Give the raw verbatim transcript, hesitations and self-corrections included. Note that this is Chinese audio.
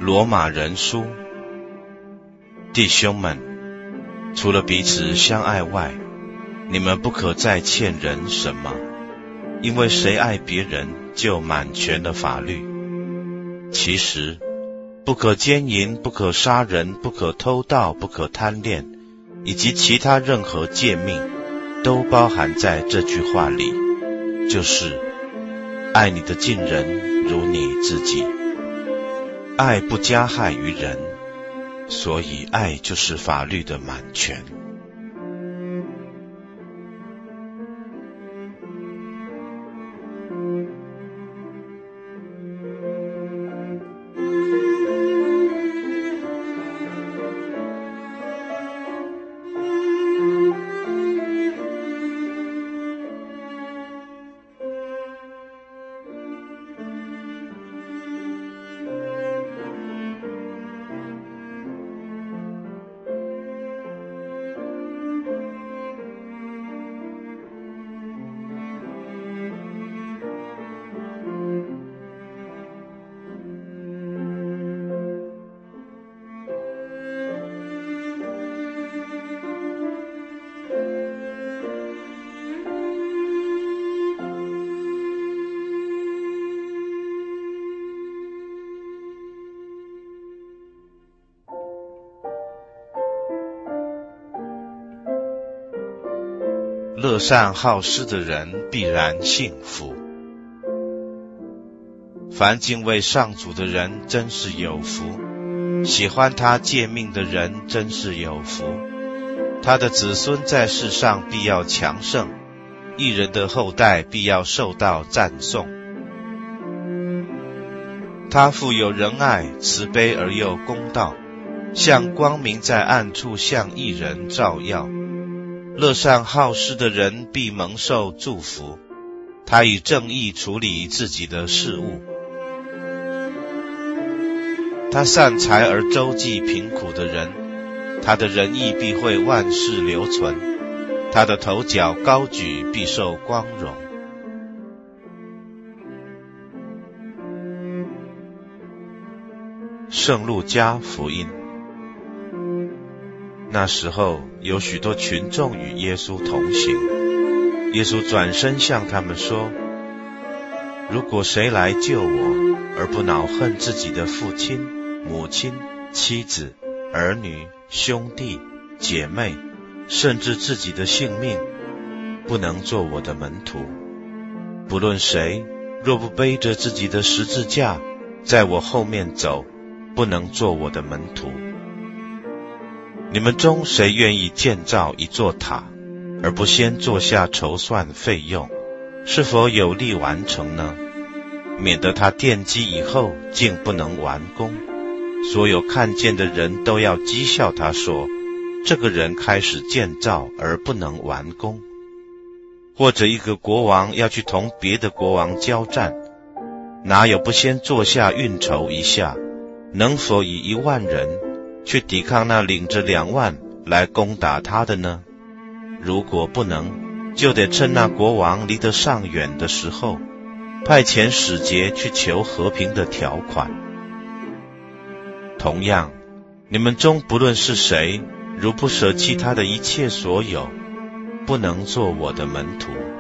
罗马人书。弟兄们，除了彼此相爱外，你们不可再欠人什么，因为谁爱别人，就满全了法律。其实，不可奸淫，不可杀人，不可偷盗，不可贪恋，以及其他任何诫命，都包含在这句话里，就是爱你的近人如你自己。爱不加害于人，所以爱就是法律的满全。乐善好施的人必然幸福。凡敬畏上主的人真是有福，喜欢他诫命的人真是有福。他的子孙在世上必要强盛，义人的后代必要受到赞颂。他富有仁爱，慈悲而又公道，像光明在暗处向义人照耀。乐善好施的人必蒙受祝福，他以正义处理自己的事务。他善财而周济贫苦的人，他的仁义必会万世留存，他的头角高举必受光荣。圣路加福音。那时候有许多群众与耶稣同行，耶稣转身向他们说，如果谁来救我，而不恼恨自己的父亲、母亲、妻子、儿女、兄弟、姐妹，甚至自己的性命，不能做我的门徒。不论谁，若不背着自己的十字架，在我后面走，不能做我的门徒。你们中谁愿意建造一座塔，而不先做下筹算费用，是否有力完成呢？免得他奠基以后竟不能完工，所有看见的人都要讥笑他说，这个人开始建造而不能完工。或者一个国王要去同别的国王交战，哪有不先坐下运筹一下，能否以一万人去抵抗那领着两万来攻打他的呢？如果不能，就得趁那国王离得尚远的时候，派遣使节去求和平的条款。同样，你们中不论是谁，如不舍弃他的一切所有，不能做我的门徒。